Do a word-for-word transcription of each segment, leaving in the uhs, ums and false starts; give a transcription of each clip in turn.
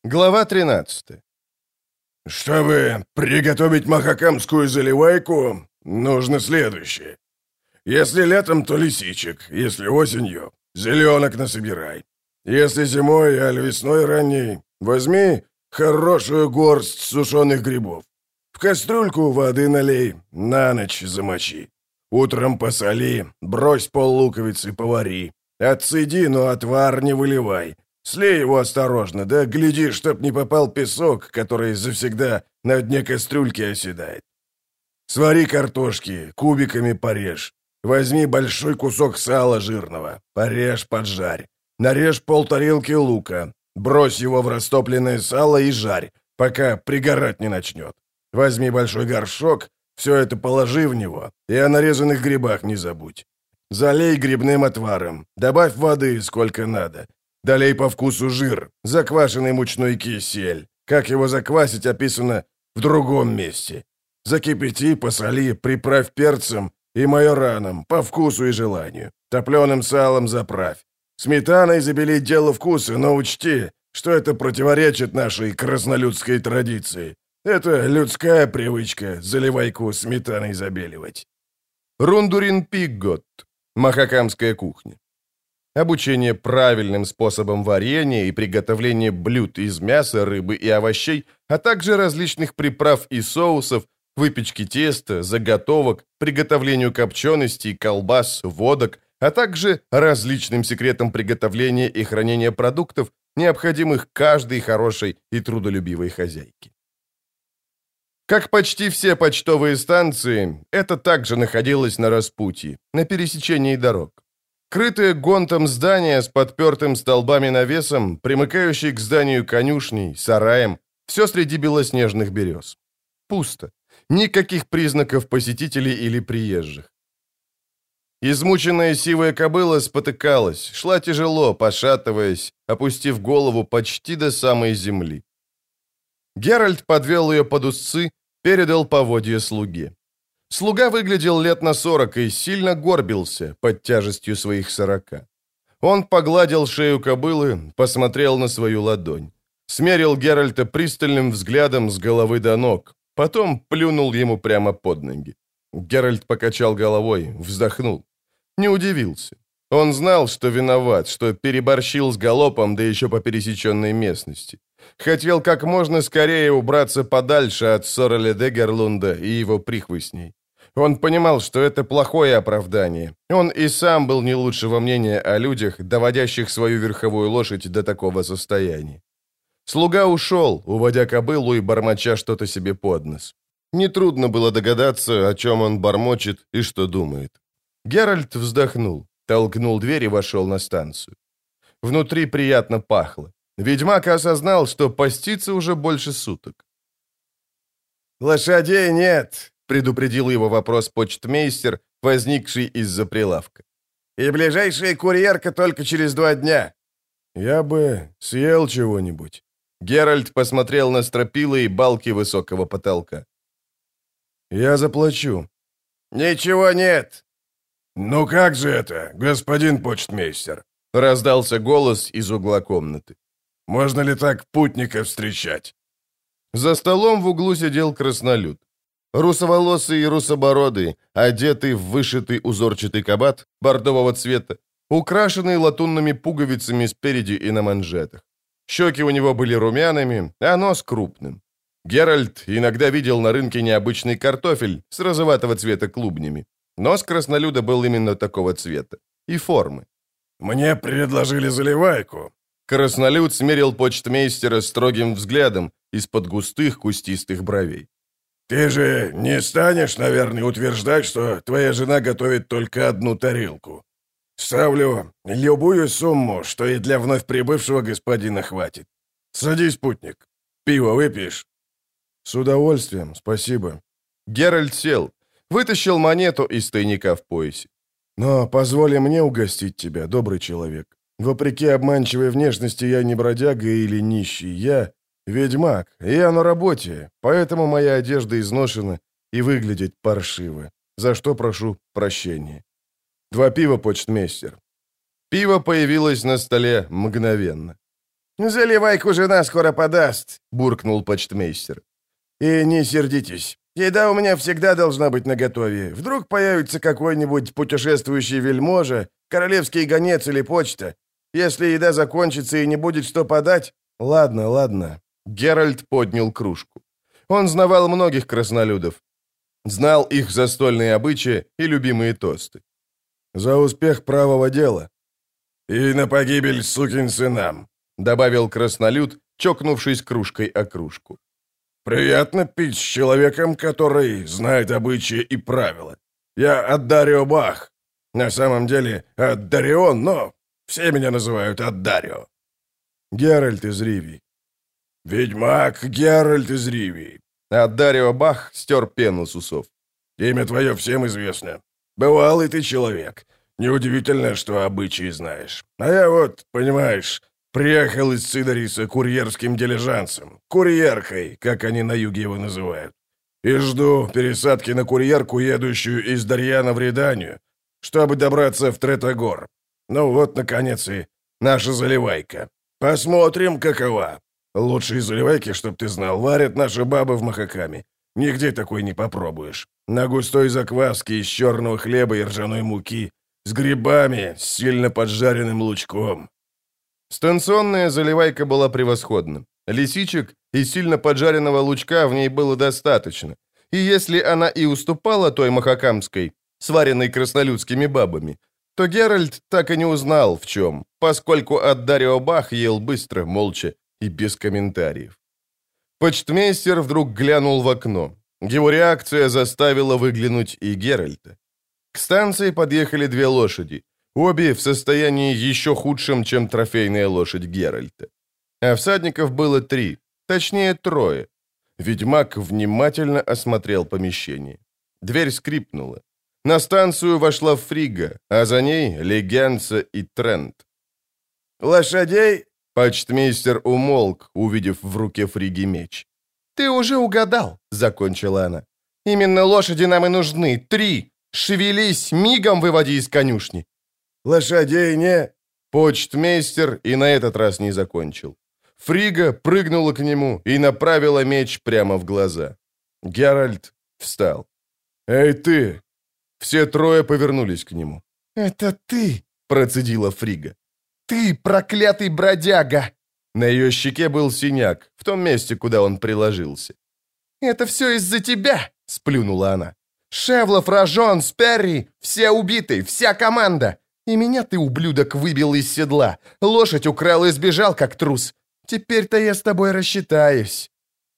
Глава тринадцатая. Чтобы приготовить махакамскую заливайку, нужно следующее. Если летом, то лисичек, если осенью, зеленок насобирай. Если зимой, аль весной ранней, возьми хорошую горсть сушеных грибов. В кастрюльку воды налей, на ночь замочи. Утром посоли, брось пол луковицы, повари. Отцеди, но отвар не выливай. Слей его осторожно, да гляди, чтоб не попал песок, который завсегда на дне кастрюльки оседает. Свари картошки, кубиками порежь. Возьми большой кусок сала жирного, порежь, поджарь. Нарежь полтарелки лука, брось его в растопленное сало и жарь, пока пригорать не начнет. Возьми большой горшок, все это положи в него, и о нарезанных грибах не забудь. Залей грибным отваром, добавь воды сколько надо. Долей по вкусу жир, заквашенный мучной кисель. Как его заквасить, описано в другом месте. Закипяти, посоли, приправь перцем и майораном, по вкусу и желанию. Топленым салом заправь. Сметаной забели дело вкуса, но учти, что это противоречит нашей краснолюдской традиции. Это людская привычка заливайку сметаной забеливать. Рундурин Пиггот. Махакамская кухня. Обучение правильным способам варенья и приготовления блюд из мяса, рыбы и овощей, а также различных приправ и соусов, выпечки теста, заготовок, приготовлению копченостей, колбас, водок, а также различным секретам приготовления и хранения продуктов, необходимых каждой хорошей и трудолюбивой хозяйке. Как почти все почтовые станции, это также находилось на распутье, на пересечении дорог. Крытое гонтом здание с подпертым столбами навесом, примыкающее к зданию конюшней, сараем, все среди белоснежных берез. Пусто. Никаких признаков посетителей или приезжих. Измученная сивая кобыла спотыкалась, шла тяжело, пошатываясь, опустив голову почти до самой земли. Геральт подвел ее под узцы, передал поводья слуге. Слуга выглядел лет на сорок и сильно горбился под тяжестью своих сорока. Он погладил шею кобылы, посмотрел на свою ладонь. Смерил Геральта пристальным взглядом с головы до ног, потом плюнул ему прямо под ноги. Геральт покачал головой, вздохнул. Не удивился. Он знал, что виноват, что переборщил с галопом, да еще по пересеченной местности. Хотел как можно скорее убраться подальше от Сораля Дегерлунда и его прихвостней. Он понимал, что это плохое оправдание. Он и сам был не лучшего мнения о людях, доводящих свою верховую лошадь до такого состояния. Слуга ушел, уводя кобылу и бормоча что-то себе под нос. Нетрудно было догадаться, о чем он бормочет и что думает. Геральт вздохнул, толкнул дверь и вошел на станцию. Внутри приятно пахло. Ведьмак осознал, что постится уже больше суток. «Лошадей нет», — предупредил его вопрос почтмейстер, возникший из-за прилавка. «И ближайшая курьерка только через два дня». «Я бы съел чего-нибудь». Геральт посмотрел на стропила и балки высокого потолка. «Я заплачу». «Ничего нет». «Ну как же это, господин почтмейстер?» — раздался голос из угла комнаты. «Можно ли так путника встречать?» За столом в углу сидел краснолюд. Русоволосый и русобородый, одетый в вышитый узорчатый кабат бордового цвета, украшенный латунными пуговицами спереди и на манжетах. Щеки у него были румяными, а нос крупным. Геральт иногда видел на рынке необычный картофель с розоватого цвета клубнями. Нос краснолюда был именно такого цвета и формы. «Мне предложили заливайку». Краснолюд смерил почтмейстера строгим взглядом из-под густых кустистых бровей. «Ты же не станешь, наверное, утверждать, что твоя жена готовит только одну тарелку? Ставлю любую сумму, что и для вновь прибывшего господина хватит. Садись, путник. Пиво выпьешь?» «С удовольствием, спасибо». Геральт сел, вытащил монету из тайника в поясе. «Но позволь мне угостить тебя, добрый человек. Вопреки обманчивой внешности я не бродяга или нищий, я ведьмак, и я на работе, поэтому моя одежда изношена и выглядит паршиво, за что прошу прощения. Два пива, почтмейстер». Пиво появилось на столе мгновенно. «Заливайку жена скоро подаст», — буркнул почтмейстер. «И не сердитесь. Еда у меня всегда должна быть наготове. Вдруг появится какой-нибудь путешествующий вельможа, королевский гонец или почта. Если еда закончится и не будет что подать...» «Ладно, ладно». Геральт поднял кружку. Он знавал многих краснолюдов. Знал их застольные обычаи и любимые тосты. «За успех правого дела». «И на погибель сукин сынам», — добавил краснолюд, чокнувшись кружкой о кружку. «Приятно пить с человеком, который знает обычаи и правила. Я Аддарио Бах. На самом деле Аддарион, но все меня называют Аддарио». «Геральт из Ривии». «Ведьмак Геральт из Ривии». Аддарио Бах стер пену с усов. «Имя твое всем известно. Бывалый ты человек. Неудивительно, что обычаи знаешь. А я вот, понимаешь, приехал из Сидориса курьерским дилижансом. Курьеркой, как они на юге его называют. И жду пересадки на курьерку, едущую из Дарьяна в Реданию, чтобы добраться в Третогор. Ну вот, наконец, и наша заливайка. Посмотрим, какова. Лучшие заливайки, чтоб ты знал, варят наши бабы в Махакаме. Нигде такой не попробуешь. На густой закваске из черного хлеба и ржаной муки, с грибами, с сильно поджаренным лучком». Станционная заливайка была превосходна. Лисичек и сильно поджаренного лучка в ней было достаточно. И если она и уступала той махакамской, сваренной краснолюдскими бабами, то Геральт так и не узнал, в чем, поскольку Аддарио Бах ел быстро, молча и без комментариев. Почтмейстер вдруг глянул в окно. Его реакция заставила выглянуть и Геральта. К станции подъехали две лошади, обе в состоянии еще худшем, чем трофейная лошадь Геральта. А всадников было три, точнее трое. Ведьмак внимательно осмотрел помещение. Дверь скрипнула. На станцию вошла Фрига, а за ней Легенца и Трент. «Лошадей?» — почтмейстер умолк, увидев в руке Фриги меч. «Ты уже угадал», — закончила она. «Именно лошади нам и нужны. Три. Шевелись, мигом выводи из конюшни». «Лошадей не...» Почтмейстер и на этот раз не закончил. Фрига прыгнула к нему и направила меч прямо в глаза. Геральт встал. «Эй, ты!» Все трое повернулись к нему. «Это ты!» — процедила Фрига. «Ты, проклятый бродяга!» На ее щеке был синяк, в том месте, куда он приложился. «Это все из-за тебя!» — сплюнула она. «Шевлов, Рожон, Сперри, все убиты, вся команда! И меня ты, ублюдок, выбил из седла. Лошадь украл и сбежал, как трус. Теперь-то я с тобой рассчитаюсь».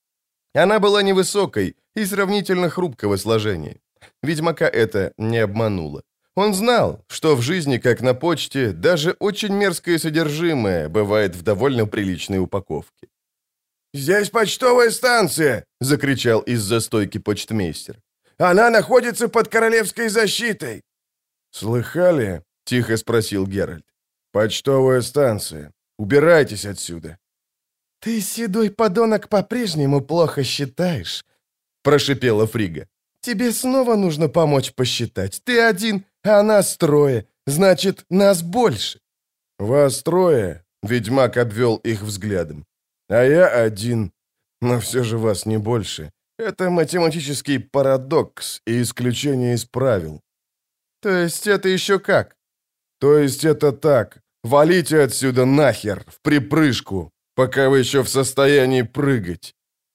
Она была невысокой и сравнительно хрупкого сложения. Ведьмака это не обмануло. Он знал, что в жизни, как на почте, даже очень мерзкое содержимое бывает в довольно приличной упаковке. «Здесь почтовая станция!» — закричал из-за стойки почтмейстер. «Она находится под королевской защитой!» «Слыхали?» — тихо спросил Геральт. «Почтовая станция. Убирайтесь отсюда!» «Ты, седой подонок, по-прежнему плохо считаешь», — прошипела Фрига. «Тебе снова нужно помочь посчитать. Ты один, а нас трое. Значит, нас больше». «Вас трое?» — ведьмак обвел их взглядом. «А я один. Но все же вас не больше. Это математический парадокс и исключение из правил». «То есть это еще как?» «То есть это так. Валите отсюда нахер, в припрыжку, пока вы еще в состоянии прыгать».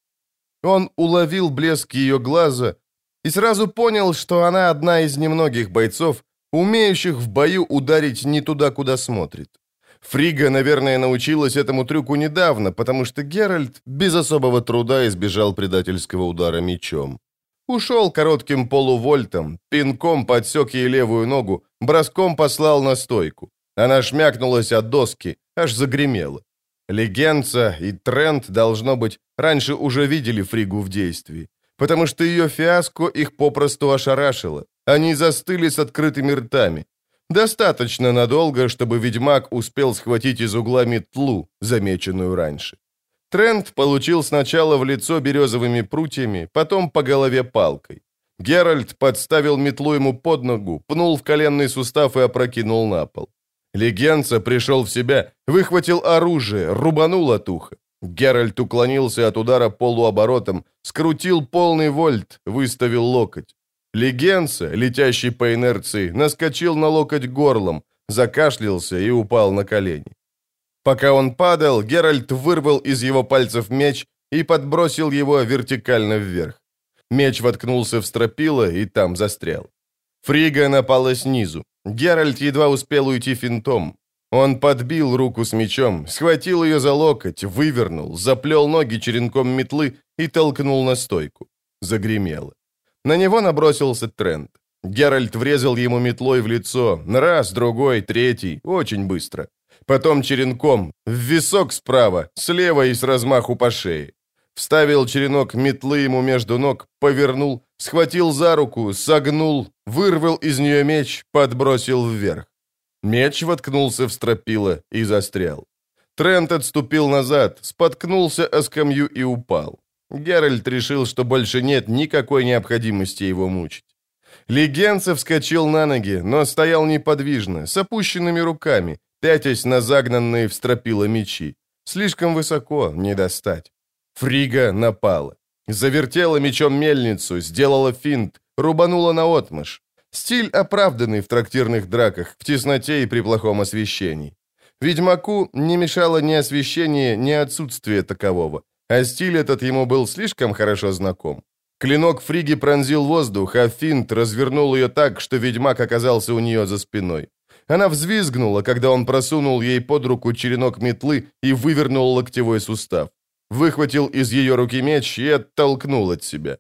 Он уловил блеск ее глаза и сразу понял, что она одна из немногих бойцов, умеющих в бою ударить не туда, куда смотрит. Фрига, наверное, научилась этому трюку недавно, потому что Геральт без особого труда избежал предательского удара мечом. Ушел коротким полувольтом, пинком подсек ей левую ногу, броском послал на стойку. Она шмякнулась от доски, аж загремела. Легенца и Трент, должно быть, раньше уже видели Фригу в действии, потому что ее фиаско их попросту ошарашило. Они застыли с открытыми ртами. Достаточно надолго, чтобы ведьмак успел схватить из угла метлу, замеченную раньше. Трент получил сначала в лицо березовыми прутьями, потом по голове палкой. Геральт подставил метлу ему под ногу, пнул в коленный сустав и опрокинул на пол. Легенца пришел в себя, выхватил оружие, рубанул от уха. Геральт уклонился от удара полуоборотом, скрутил полный вольт, выставил локоть. Легенца, летящий по инерции, наскочил на локоть горлом, закашлялся и упал на колени. Пока он падал, Геральт вырвал из его пальцев меч и подбросил его вертикально вверх. Меч воткнулся в стропила и там застрял. Фрига напала снизу. Геральт едва успел уйти финтом. Он подбил руку с мечом, схватил ее за локоть, вывернул, заплел ноги черенком метлы и толкнул на стойку. Загремело. На него набросился Трент. Геральт врезал ему метлой в лицо, раз, другой, третий, очень быстро. Потом черенком, в висок справа, слева и с размаху по шее. Вставил черенок метлы ему между ног, повернул, схватил за руку, согнул, вырвал из нее меч, подбросил вверх. Меч воткнулся в стропила и застрял. Трент отступил назад, споткнулся о скамью и упал. Геральт решил, что больше нет никакой необходимости его мучить. Легенца вскочил на ноги, но стоял неподвижно, с опущенными руками, пятясь на загнанные в стропила мечи. Слишком высоко, не достать. Фрига напала. Завертела мечом мельницу, сделала финт, рубанула наотмашь. Стиль оправданный в трактирных драках, в тесноте и при плохом освещении. Ведьмаку не мешало ни освещение, ни отсутствие такового, а стиль этот ему был слишком хорошо знаком. Клинок Фриги пронзил воздух, а финт развернул ее так, что ведьмак оказался у нее за спиной. Она взвизгнула, когда он просунул ей под руку черенок метлы и вывернул локтевой сустав. Выхватил из ее руки меч и оттолкнул от себя.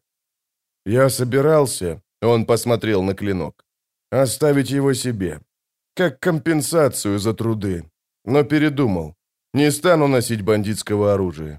«Я собирался», — он посмотрел на клинок, — «оставить его себе, как компенсацию за труды, но передумал. Не стану носить бандитского оружия».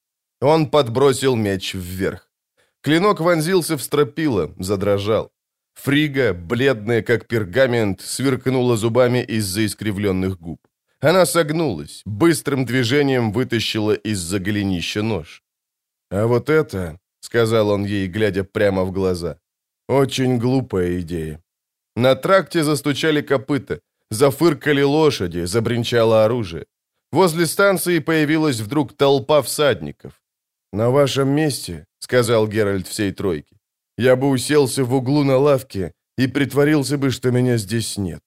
Он подбросил меч вверх. Клинок вонзился в стропила, задрожал. Фрига, бледная как пергамент, сверкнула зубами из-за искривленных губ. Она согнулась, быстрым движением вытащила из-за голенища нож. «А вот это, — сказал он ей, глядя прямо в глаза, — очень глупая идея». На тракте застучали копыта, зафыркали лошади, забринчало оружие. Возле станции появилась вдруг толпа всадников. «На вашем месте, — сказал Геральт всей тройке, — я бы уселся в углу на лавке и притворился бы, что меня здесь нет».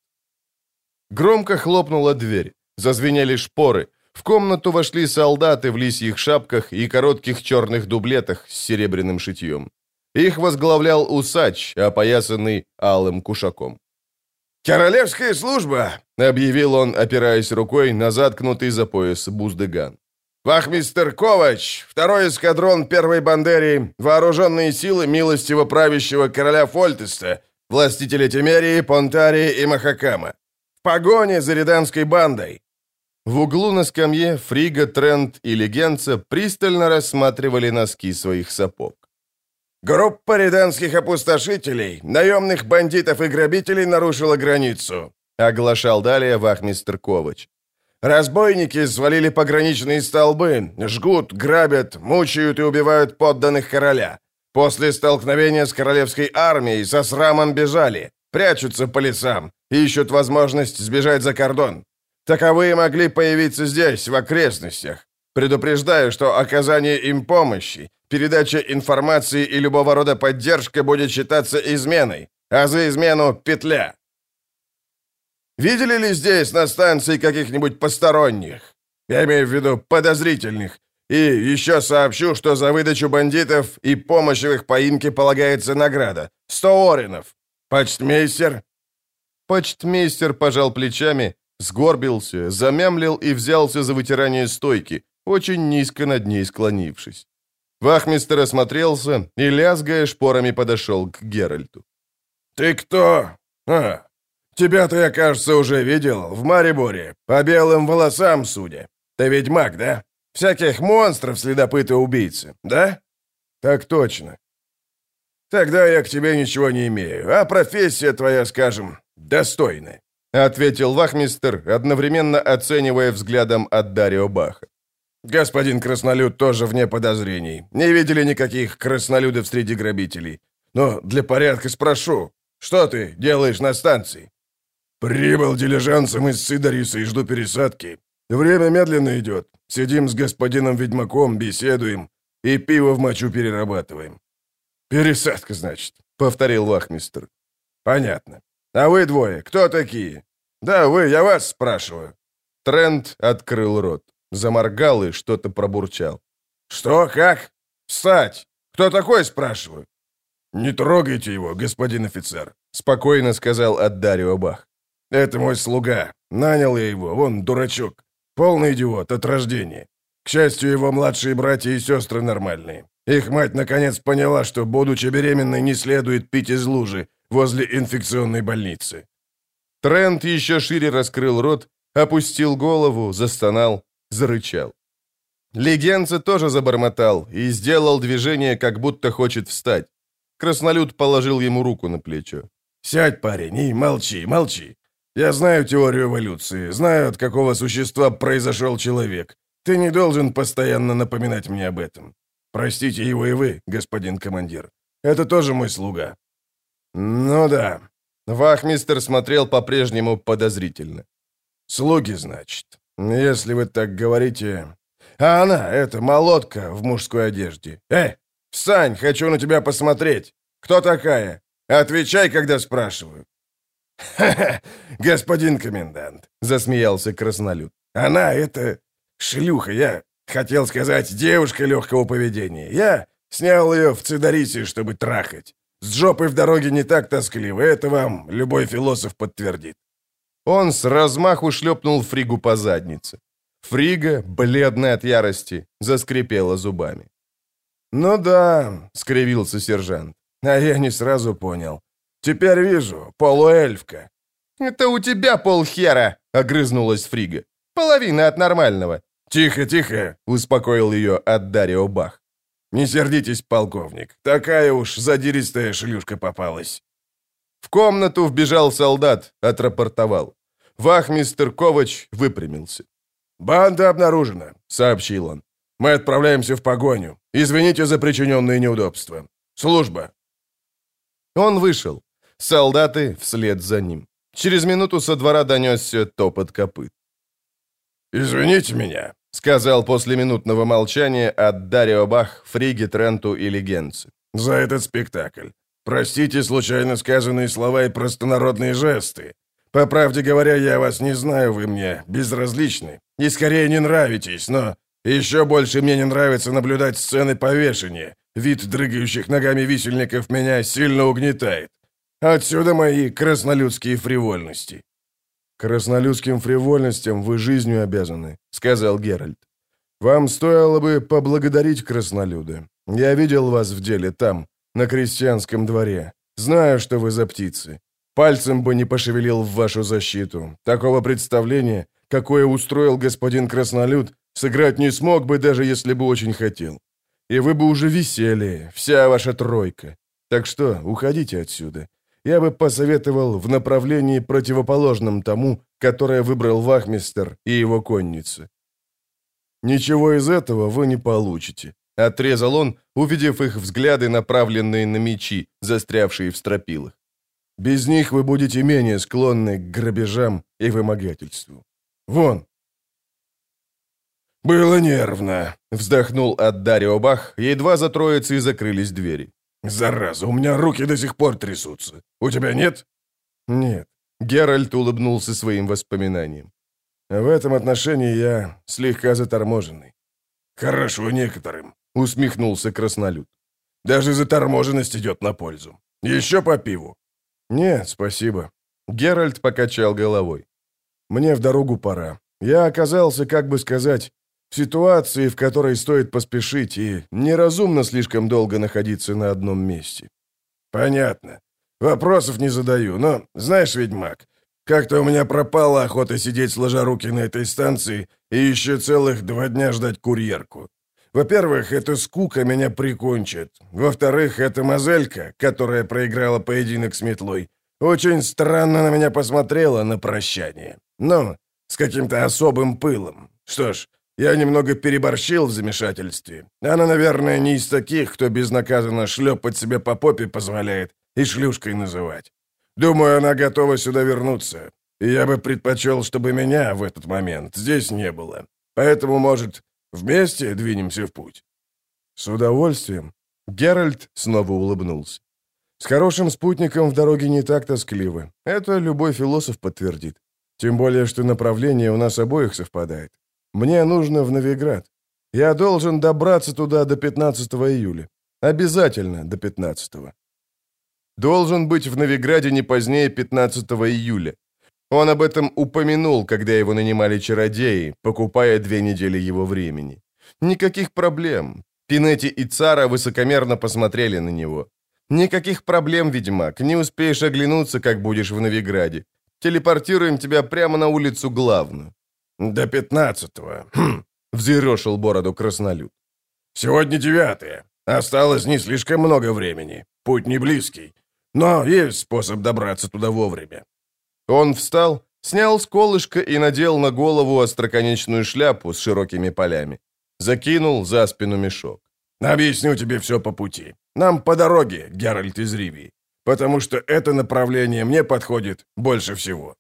Громко хлопнула дверь. Зазвенели шпоры. В комнату вошли солдаты в лисьих шапках и коротких черных дублетах с серебряным шитьем. Их возглавлял усач, опоясанный алым кушаком. «Королевская служба!» — объявил он, опираясь рукой на заткнутый за пояс буздыган. «Вахмистр Ковач, второй эскадрон первой бандерии, вооруженные силы милостиво правящего короля Фольтеста, властителя Темерии, Понтарии и Махакама. В погоне за риданской бандой!» В углу на скамье Фрига, Трент и Легенца пристально рассматривали носки своих сапог. «Группа риданских опустошителей, наемных бандитов и грабителей нарушила границу», — оглашал далее вахмистр Ковач. «Разбойники свалили пограничные столбы, жгут, грабят, мучают и убивают подданных короля. После столкновения с королевской армией со срамом бежали, прячутся по лесам, ищут возможность сбежать за кордон. Таковые могли появиться здесь, в окрестностях. Предупреждаю, что оказание им помощи, передача информации и любого рода поддержка будет считаться изменой, а за измену — петля. Видели ли здесь на станции каких-нибудь посторонних? Я имею в виду подозрительных. И еще сообщу, что за выдачу бандитов и помощь в их поимке полагается награда. Сто оренов. Почтмейстер?» Почтмейстер пожал плечами, сгорбился, замямлил и взялся за вытирание стойки, очень низко над ней склонившись. Вахмистр осмотрелся и, лязгая шпорами, подошел к Геральту. «Ты кто? А, тебя-то я, кажется, уже видел в Мариборе, по белым волосам судя. Ты ведьмак, да? Всяких монстров, следопыты, убийцы, да?» «Так точно». «Тогда я к тебе ничего не имею, а профессия твоя, скажем, достойная», — ответил вахмистр, одновременно оценивая взглядом от Дарио Баха. «Господин краснолюд тоже вне подозрений. Не видели никаких краснолюдов среди грабителей. Но для порядка спрошу, что ты делаешь на станции?» «Прибыл дилижансом из Сидориса и жду пересадки. Время медленно идет. Сидим с господином ведьмаком, беседуем и пиво в мочу перерабатываем». «Пересадка, значит», — повторил вахмистр. «Понятно. А вы двое, кто такие?» «Да, вы, я вас спрашиваю». Трент открыл рот, заморгал и что-то пробурчал. «Что, как? Встать! Кто такой, спрашиваю?» «Не трогайте его, господин офицер», — спокойно сказал Аддарио Бах. «Это мой слуга. Нанял я его, вон дурачок. Полный идиот от рождения. К счастью, его младшие братья и сестры нормальные. Их мать наконец поняла, что, будучи беременной, не следует пить из лужи возле инфекционной больницы». Трент еще шире раскрыл рот, опустил голову, застонал, зарычал. Легенца тоже забормотал и сделал движение, как будто хочет встать. Краснолюд положил ему руку на плечо. «Сядь, парень, и молчи, молчи. Я знаю теорию эволюции, знаю, от какого существа произошел человек. Ты не должен постоянно напоминать мне об этом. Простите его и вы, господин командир. Это тоже мой слуга». «Ну да». Вахмистр смотрел по-прежнему подозрительно. «Слуги, значит. Если вы так говорите... А она, эта молотка в мужской одежде. Эй, встань, хочу на тебя посмотреть. Кто такая? Отвечай, когда спрашиваю». «Ха-ха, господин комендант», — засмеялся краснолюд. «Она, это шлюха, я хотел сказать, девушка легкого поведения. Я снял ее в Цидорисе, чтобы трахать. С жопой в дороге не так тоскливо, это вам любой философ подтвердит». Он с размаху шлепнул Фригу по заднице. Фрига, бледная от ярости, заскрипела зубами. «Ну да», — скривился сержант, — «а я не сразу понял. Теперь вижу, полуэльфка». «Это у тебя полхера», — огрызнулась Фрига. «Половина от нормального». «Тихо, тихо», — успокоил ее Аддарио Бах. «Не сердитесь, полковник, такая уж задиристая шлюшка попалась». В комнату вбежал солдат, отрапортовал. Вахмистр Ковач выпрямился. «Банда обнаружена», — сообщил он. «Мы отправляемся в погоню. Извините за причиненные неудобства. Служба». Он вышел. Солдаты вслед за ним. Через минуту со двора донесся топот копыт. «Извините меня», — сказал после минутного молчания Аддарио Бах, Фриге, Тренту и Легенце, «за этот спектакль. Простите случайно сказанные слова и простонародные жесты. По правде говоря, я вас не знаю, вы мне безразличны. И скорее не нравитесь, но еще больше мне не нравится наблюдать сцены повешения. Вид дрыгающих ногами висельников меня сильно угнетает. Отсюда мои краснолюдские фривольности». «Краснолюдским фривольностям вы жизнью обязаны», — сказал Геральт. «Вам стоило бы поблагодарить краснолюда. Я видел вас в деле там, на крестьянском дворе. Знаю, что вы за птицы. Пальцем бы не пошевелил в вашу защиту. Такого представления, какое устроил господин Краснолюд, сыграть не смог бы, даже если бы очень хотел. И вы бы уже висели, вся ваша тройка. Так что уходите отсюда. Я бы посоветовал в направлении противоположном тому, которое выбрал вахмистр и его конница. Ничего из этого вы не получите», — отрезал он, увидев их взгляды, направленные на мечи, застрявшие в стропилах. «Без них вы будете менее склонны к грабежам и вымогательству. Вон!» «Было нервно», — вздохнул Аддарио Бах, едва за троицей закрылись двери. «Зараза, у меня руки до сих пор трясутся. У тебя нет?» «Нет». Геральт улыбнулся своим воспоминаниям. «В этом отношении я слегка заторможенный». «Хорошо некоторым», — усмехнулся краснолюд. «Даже заторможенность идет на пользу. Еще по пиву?» «Нет, спасибо». Геральт покачал головой. «Мне в дорогу пора. Я оказался, как бы сказать, в ситуации, в которой стоит поспешить, и неразумно слишком долго находиться на одном месте». «Понятно. Вопросов не задаю, но, знаешь, ведьмак, как-то у меня пропала охота сидеть сложа руки на этой станции и еще целых два дня ждать курьерку. Во-первых, эта скука меня прикончит. Во-вторых, эта мозелька, которая проиграла поединок с метлой, очень странно на меня посмотрела на прощание. Ну, с каким-то особым пылом. Что ж, я немного переборщил в замешательстве. Она, наверное, не из таких, кто безнаказанно шлепать себе по попе позволяет и шлюшкой называть. Думаю, она готова сюда вернуться. И я бы предпочел, чтобы меня в этот момент здесь не было. Поэтому, может, вместе двинемся в путь?» «С удовольствием». Геральт снова улыбнулся. «С хорошим спутником в дороге не так тоскливо. Это любой философ подтвердит. Тем более, что направление у нас обоих совпадает. Мне нужно в Новиград. Я должен добраться туда до пятнадцатого июля. Обязательно до пятнадцатого. Должен быть в Новиграде не позднее пятнадцатого июля. Он об этом упомянул, когда его нанимали чародеи, покупая две недели его времени. Никаких проблем. Пинетти и Цара высокомерно посмотрели на него. Никаких проблем, ведьмак, не успеешь оглянуться, как будешь в Новиграде. Телепортируем тебя прямо на улицу главную. «До пятнадцатого. Хм», — взъерошил бороду краснолюд. «Сегодня девятое. Осталось не слишком много времени. Путь не близкий. Но есть способ добраться туда вовремя». Он встал, снял с колышка и надел на голову остроконечную шляпу с широкими полями. Закинул за спину мешок. «Объясню тебе все по пути. Нам по дороге, Геральт из Ривии, потому что это направление мне подходит больше всего».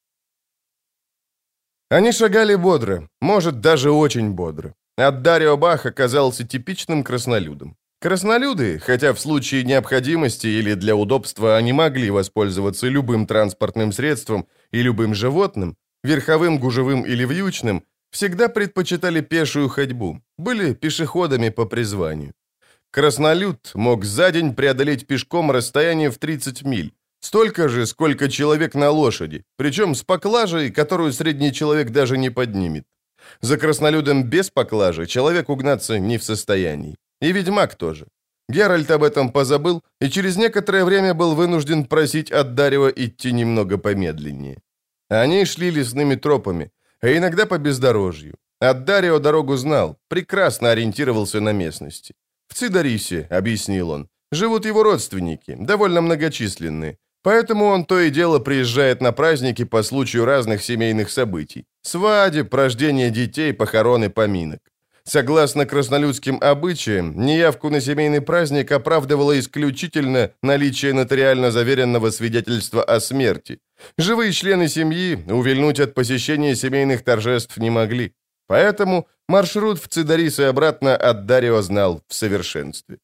Они шагали бодро, может, даже очень бодро. Аддарио Бах оказался типичным краснолюдом. Краснолюды, хотя в случае необходимости или для удобства они могли воспользоваться любым транспортным средством и любым животным, верховым, гужевым или вьючным, всегда предпочитали пешую ходьбу, были пешеходами по призванию. Краснолюд мог за день преодолеть пешком расстояние в тридцать миль, столько же, сколько человек на лошади, причем с поклажей, которую средний человек даже не поднимет. За краснолюдом без поклажи человек угнаться не в состоянии. И ведьмак тоже. Геральт об этом позабыл и через некоторое время был вынужден просить Аддарио идти немного помедленнее. Они шли лесными тропами, а иногда по бездорожью. Аддарио дорогу знал, прекрасно ориентировался на местности. В Цидарисе, объяснил он, живут его родственники, довольно многочисленные, поэтому он то и дело приезжает на праздники по случаю разных семейных событий. Свадеб, рождения детей, похорон и поминок. Согласно краснолюдским обычаям, неявку на семейный праздник оправдывало исключительно наличие нотариально заверенного свидетельства о смерти. Живые члены семьи увильнуть от посещения семейных торжеств не могли. Поэтому маршрут в Цидарис и обратно Аддарио знал в совершенстве.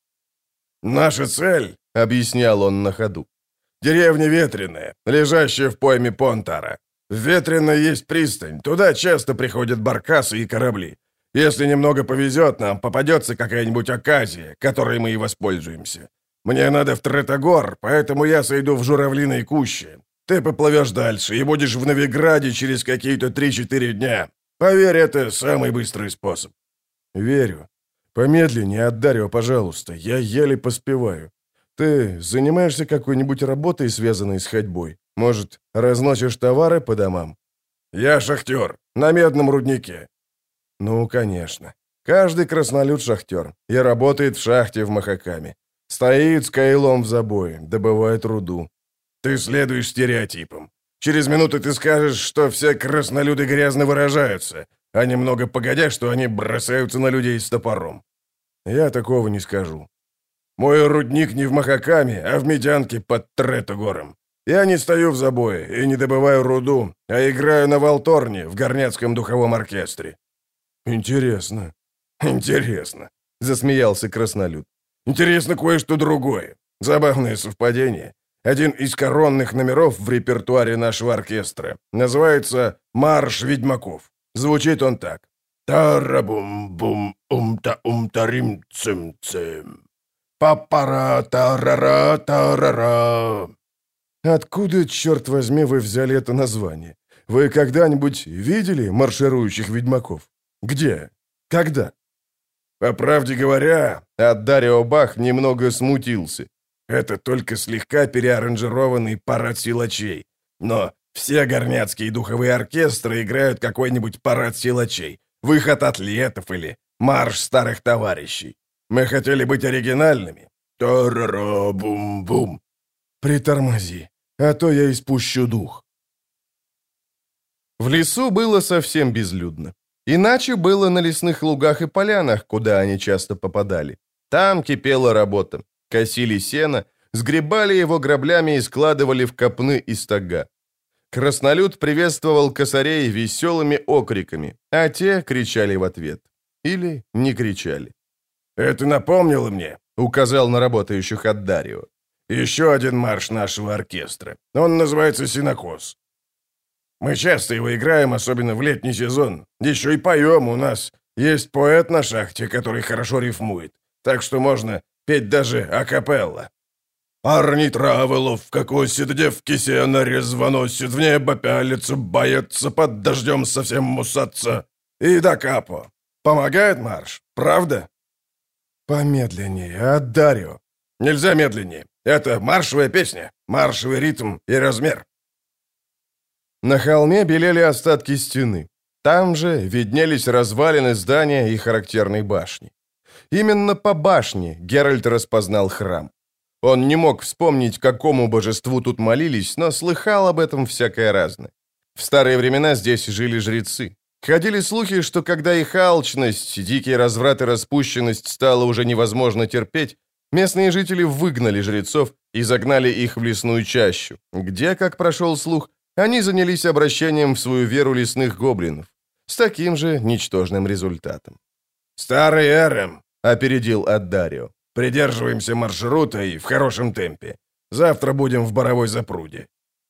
«Наша цель», — объяснял он на ходу, — «деревня Ветреная, лежащая в пойме Понтара. В Ветреной есть пристань, туда часто приходят баркасы и корабли. Если немного повезет, нам попадется какая-нибудь оказия, которой мы и воспользуемся. Мне надо в Третогор, поэтому я сойду в Журавлиной куще. Ты поплывешь дальше и будешь в Новиграде через какие-то три-четыре дня. Поверь, это самый быстрый способ». «Верю. Помедленнее, Аддарио, пожалуйста. Я еле поспеваю. Ты занимаешься какой-нибудь работой, связанной с ходьбой? Может, разносишь товары по домам?» «Я шахтер. На медном руднике». «Ну, конечно. Каждый краснолюд шахтер и работает в шахте в Махакаме. Стоит с кайлом в забое, добывает руду». «Ты следуешь стереотипам. Через минуту ты скажешь, что все краснолюды грязно выражаются, а немного погодя, что они бросаются на людей с топором». «Я такого не скажу». «Мой рудник не в Махакаме, а в Медянке под Третогором. Я не стою в забое и не добываю руду, а играю на валторне в горняцком духовом оркестре». «Интересно». «Интересно», — засмеялся краснолюд. «Интересно кое-что другое. Забавное совпадение. Один из коронных номеров в репертуаре нашего оркестра называется «Марш ведьмаков». Звучит он так. Тара-бум-бум-умта-умта-рим-цим-цим. Па-пара-тарара-тарара. Откуда, черт возьми, вы взяли это название? Вы когда-нибудь видели марширующих ведьмаков? Где? Когда? По правде говоря, Аддарио Бах немного смутился. Это только слегка переаранжированный парад силачей. Но все горняцкие духовые оркестры играют какой-нибудь парад силачей, выход атлетов или марш старых товарищей. Мы хотели быть оригинальными. Та-ра-ра-бум-бум. Притормози, а то я испущу дух. В лесу было совсем безлюдно. Иначе было на лесных лугах и полянах, куда они часто попадали. Там кипела работа. Косили сено, сгребали его граблями и складывали в копны и стога. Краснолюд приветствовал косарей веселыми окриками, а те кричали в ответ. Или не кричали. «Это напомнило мне», — указал на работающих Аддарио. «еще один марш нашего оркестра. Он называется «Синокос». Мы часто его играем, особенно в летний сезон. Еще и поем у нас. Есть поэт на шахте, который хорошо рифмует. Так что можно петь даже акапелла. Парни травелов, как осит девки сено резвоносит, в небо пялится, боятся, под дождем совсем мусаться. И да капо. Помогает марш, правда? Помедленнее, Аддарио. Нельзя медленнее. Это маршевая песня, маршевый ритм и размер. На холме белели остатки стены. Там же виднелись развалины здания и характерной башни. Именно по башне Геральт распознал храм. Он не мог вспомнить, какому божеству тут молились, но слыхал об этом всякое разное. В старые времена здесь жили жрецы. Ходили слухи, что когда их алчность, дикий разврат и распущенность стало уже невозможно терпеть, местные жители выгнали жрецов и загнали их в лесную чащу, где, как прошел слух, они занялись обращением в свою веру лесных гоблинов. С таким же ничтожным результатом. «Старый Эрем», — опередил Аддарио. «Придерживаемся маршрута и в хорошем темпе. Завтра будем в Боровой запруде».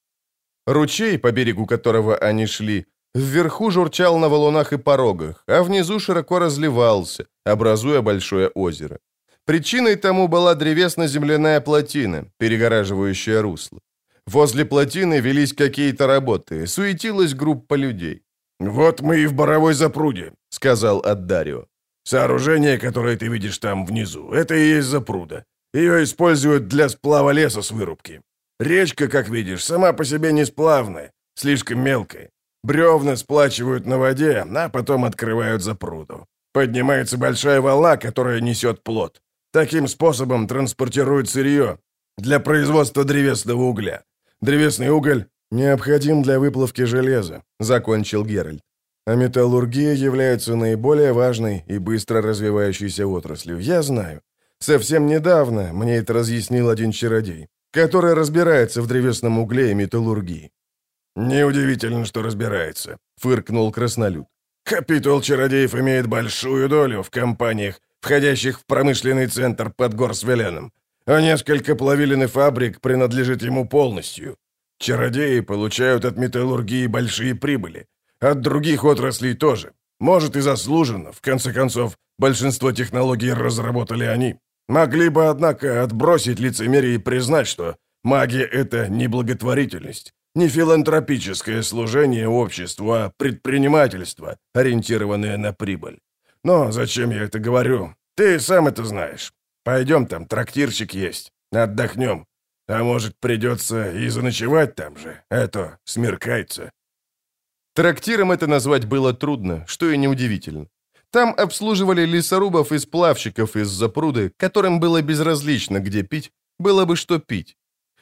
Ручей, по берегу которого они шли, вверху журчал на валунах и порогах, а внизу широко разливался, образуя большое озеро. Причиной тому была древесно-земляная плотина, перегораживающая русло. Возле плотины велись какие-то работы, суетилась группа людей. «Вот мы и в Боровой запруде», — сказал Аддарио. «Сооружение, которое ты видишь там внизу, это и есть запруда. Ее используют для сплава леса с вырубки. Речка, как видишь, сама по себе не сплавная, слишком мелкая. Бревна сплачивают на воде, а потом открывают запруду. Поднимается большая волна, которая несет плот. Таким способом транспортируют сырье для производства древесного угля. Древесный уголь необходим для выплавки железа», — закончил Геральт. «А металлургия является наиболее важной и быстро развивающейся отраслью. Я знаю. Совсем недавно мне это разъяснил один чародей, который разбирается в древесном угле и металлургии». «Неудивительно, что разбирается», — фыркнул краснолюд. «Капитул чародеев имеет большую долю в компаниях, входящих в промышленный центр под Горсвеленом, а несколько плавилин и фабрик принадлежит ему полностью. Чародеи получают от металлургии большие прибыли, от других отраслей тоже. Может, и заслуженно, в конце концов, большинство технологий разработали они. Могли бы, однако, отбросить лицемерие и признать, что магия — это не благотворительность, не филантропическое служение обществу, а предпринимательство, ориентированное на прибыль. Но зачем я это говорю? Ты сам это знаешь. Пойдем, там трактирщик есть. Отдохнем. А может, придется и заночевать там же. Это смеркается». Трактиром это назвать было трудно, что и неудивительно. Там обслуживали лесорубов и сплавщиков из запруды, которым было безразлично, где пить, было бы что пить.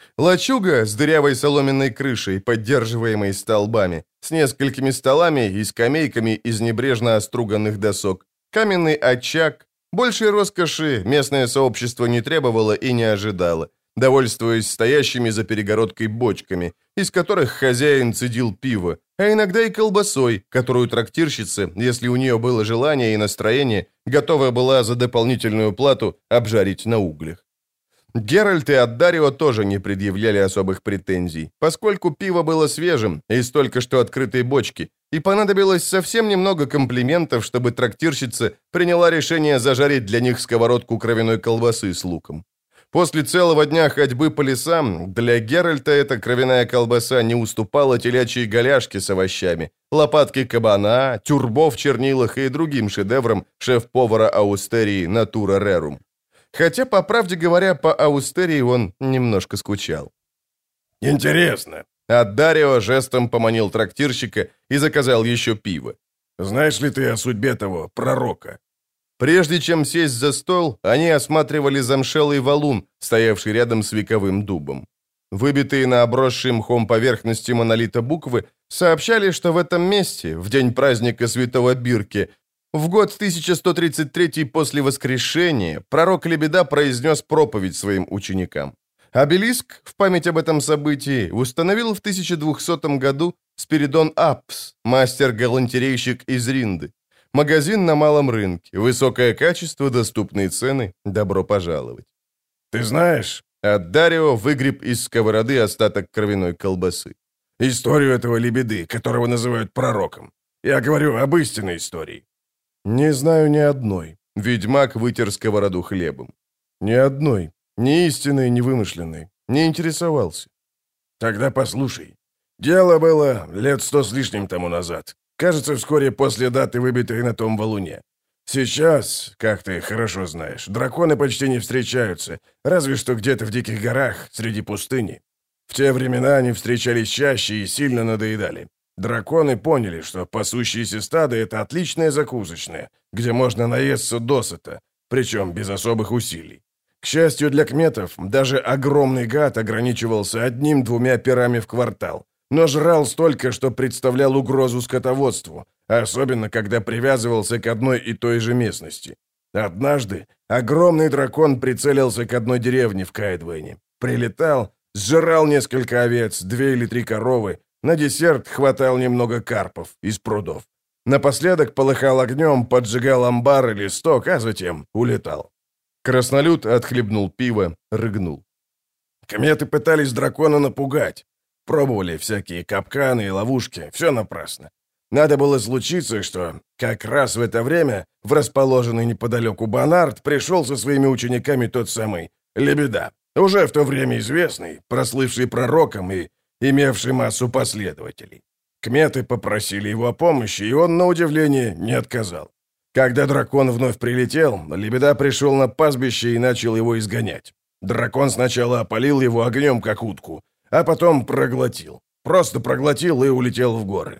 Лачуга с дырявой соломенной крышей, поддерживаемой столбами, с несколькими столами и скамейками из небрежно оструганных досок, каменный очаг. Большей роскоши местное сообщество не требовало и не ожидало, довольствуясь стоящими за перегородкой бочками, из которых хозяин цедил пиво, а иногда и колбасой, которую трактирщица, если у нее было желание и настроение, готова была за дополнительную плату обжарить на углях. Геральт и Аддарио тоже не предъявляли особых претензий, поскольку пиво было свежим, из только что открытой бочки, и понадобилось совсем немного комплиментов, чтобы трактирщица приняла решение зажарить для них сковородку кровяной колбасы с луком. После целого дня ходьбы по лесам для Геральта эта кровяная колбаса не уступала телячьей голяшке с овощами, лопатке кабана, тюрбо в чернилах и другим шедеврам шеф-повара Аустерии Натура Рерум. Хотя, по правде говоря, по Аустерии он немножко скучал. «Интересно». Аддарио жестом поманил трактирщика и заказал еще пиво. «Знаешь ли ты о судьбе того пророка?» Прежде чем сесть за стол, они осматривали замшелый валун, стоявший рядом с вековым дубом. Выбитые на обросшей мхом поверхности монолита буквы сообщали, что в этом месте, в день праздника Святого Бирки, в год тысяча сто тридцать третий после воскрешения, пророк Лебеда произнес проповедь своим ученикам. Обелиск в память об этом событии установил в тысяча двухсотом году Спиридон Апс, мастер-галантерейщик из Ринды. Магазин на малом рынке, высокое качество, доступные цены, добро пожаловать. Ты знаешь, от Дарио выгреб из сковороды остаток кровяной колбасы. Историю этого лебеды, которого называют пророком. Я говорю об истинной истории. Не знаю ни одной. Ведьмак вытер сковороду хлебом. Ни одной. Ни истинной, ни вымышленной. Не интересовался. Тогда послушай. Дело было лет сто с лишним тому назад. Кажется, вскоре после даты, выбитой на том валуне. Сейчас, как ты хорошо знаешь, драконы почти не встречаются, разве что где-то в диких горах, среди пустыни. В те времена они встречались чаще и сильно надоедали. Драконы поняли, что пасущиеся стада — это отличное закусочное, где можно наесться досыта, причем без особых усилий. К счастью для кметов, даже огромный гад ограничивался одним-двумя перами в квартал, но жрал столько, что представлял угрозу скотоводству, особенно когда привязывался к одной и той же местности. Однажды огромный дракон прицелился к одной деревне в Каэдвене, прилетал, сжирал несколько овец, две или три коровы, на десерт хватал немного карпов из прудов. Напоследок полыхал огнем, поджигал амбар или сток, а затем улетал. Краснолюд отхлебнул пиво, рыгнул. Кметы пытались дракона напугать. Пробовали всякие капканы и ловушки, все напрасно. Надо было случиться, что как раз в это время в расположенный неподалеку Бонард пришел со своими учениками тот самый Лебеда, уже в то время известный, прослывший пророком и имевший массу последователей. Кметы попросили его о помощи, и он, на удивление, не отказал. Когда дракон вновь прилетел, Лебеда пришел на пастбище и начал его изгонять. Дракон сначала опалил его огнем, как утку, а потом проглотил. Просто проглотил и улетел в горы.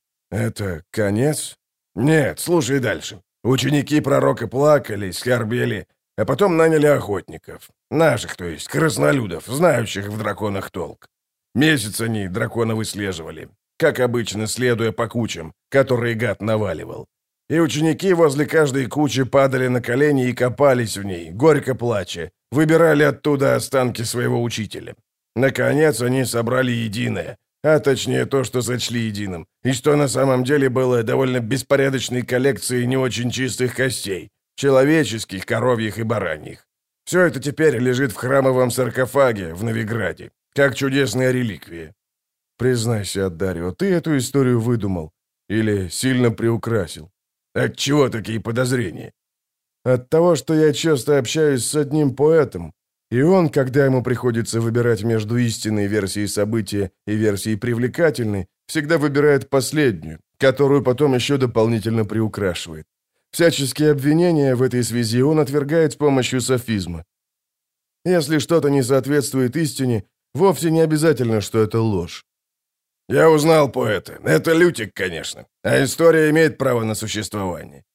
Это конец? Нет, слушай дальше. Ученики пророка плакали, скорбели, а потом наняли охотников. Наших, то есть, краснолюдов, знающих в драконах толк. Месяц они дракона выслеживали, как обычно, следуя по кучам, которые гад наваливал. И ученики возле каждой кучи падали на колени и копались в ней, горько плача, выбирали оттуда останки своего учителя. Наконец они собрали единое, а точнее то, что сочли единым, и что на самом деле было довольно беспорядочной коллекцией не очень чистых костей, человеческих, коровьих и бараньих. Все это теперь лежит в храмовом саркофаге в Новиграде, как чудесная реликвия. Признайся, Дарио, ты эту историю выдумал или сильно приукрасил? Отчего такие подозрения? От того, что я часто общаюсь с одним поэтом, и он, когда ему приходится выбирать между истинной версией события и версией привлекательной, всегда выбирает последнюю, которую потом еще дополнительно приукрашивает. Всяческие обвинения в этой связи он отвергает с помощью софизма. Если что-то не соответствует истине, вовсе не обязательно, что это ложь. Я узнал поэта. Это Лютик, конечно. А история имеет право на существование.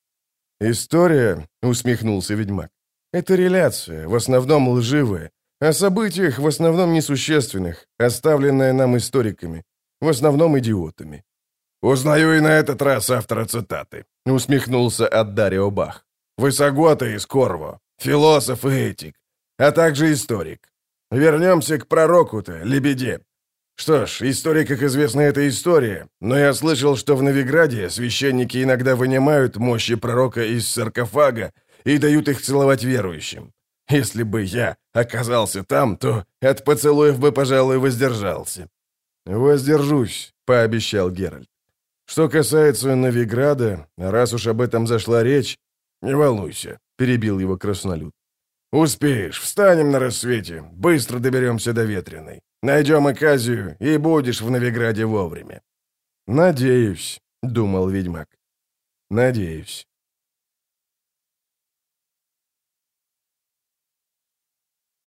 История, усмехнулся ведьмак, это реляция, в основном лживая, о событиях в основном несущественных, оставленная нам историками, в основном идиотами. Узнаю и на этот раз автора цитаты. Усмехнулся от Дарио Бах. Высогота из Корво, философ и этик, а также историк. Вернемся к пророку-то, Лебеде. Что ж, история, как известно, это история, но я слышал, что в Новиграде священники иногда вынимают мощи пророка из саркофага и дают их целовать верующим. Если бы я оказался там, то от поцелуев бы, пожалуй, воздержался. «Воздержусь», — пообещал Геральт. «Что касается Новиграда, раз уж об этом зашла речь...» «Не волнуйся», — перебил его краснолюд. «Успеешь, встанем на рассвете, быстро доберемся до Ветреной. Найдем Аказию, и будешь в Новиграде вовремя». «Надеюсь», — думал ведьмак. «Надеюсь».